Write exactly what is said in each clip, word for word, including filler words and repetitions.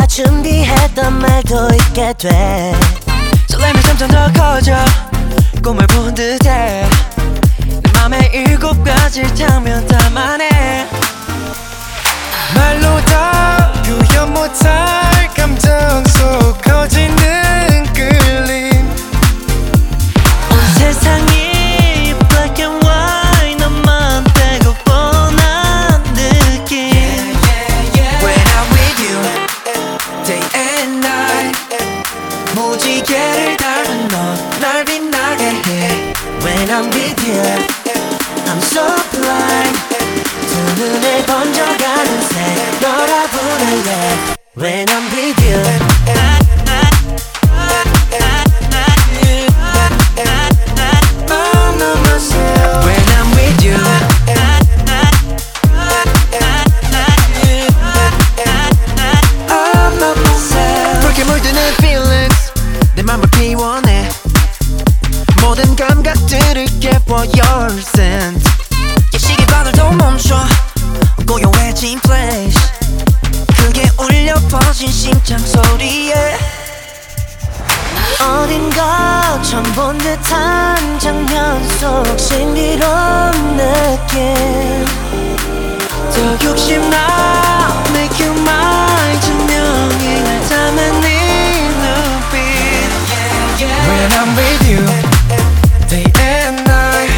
내가 준비했던 말도 있게 돼. 설렘이 점점 더 커져 꿈을 본 듯해. 내 맘에 일곱 가지 장면 담아내. 말로 다 표현 못할 감정 속 커지는 끌림. 온 세상이 black and white 너만 빼고 뻔한 느낌. When I'm with you day and night 무지개를 닮은 너 날 빛나게 해. When I'm with you I'm so blind. 두 눈에 번져가는 색 너라 부를래. When I'm with you I'm not myself. When I'm with you I'm not myself. 붉게 물드는 feelings 내 맘을 피워내. 모든 감각들을 깨워 your scent. 시계바늘도 멈춰 고요해진 flash. 크게 울려 퍼진 심장 소리에. 어딘가 처음 본 듯한 장면 속 신비로운 느낌. 더 욕심나 make you mine 증명이 날 담은 네 눈빛. When I'm with you day and night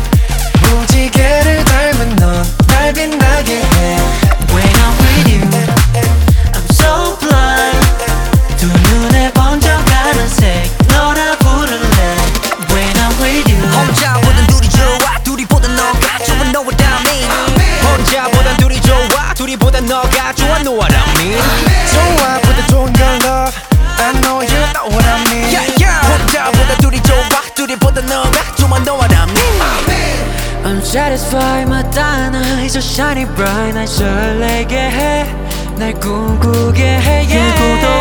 무지개를 닮은 넌 날 빛나게 해. When I'm with you I'm so blind. 두 눈에 번져가는 색 너라 부를래. When I'm with you 혼자보단 둘이 좋아 둘이보단 너가 좋아 know what I mean. 혼자보단 둘이 좋아 둘이보단 너가 좋아 know what I mean. 좋아보다 좋은 your love I know you know what I mean. yeah, yeah. 혼자보다 둘이 좋아 둘이보단 너가 좋아 know what I mean. I'm satisfied 마다나 is so shiny bright 날 설레게 해 날 꿈꾸게 해 yeah.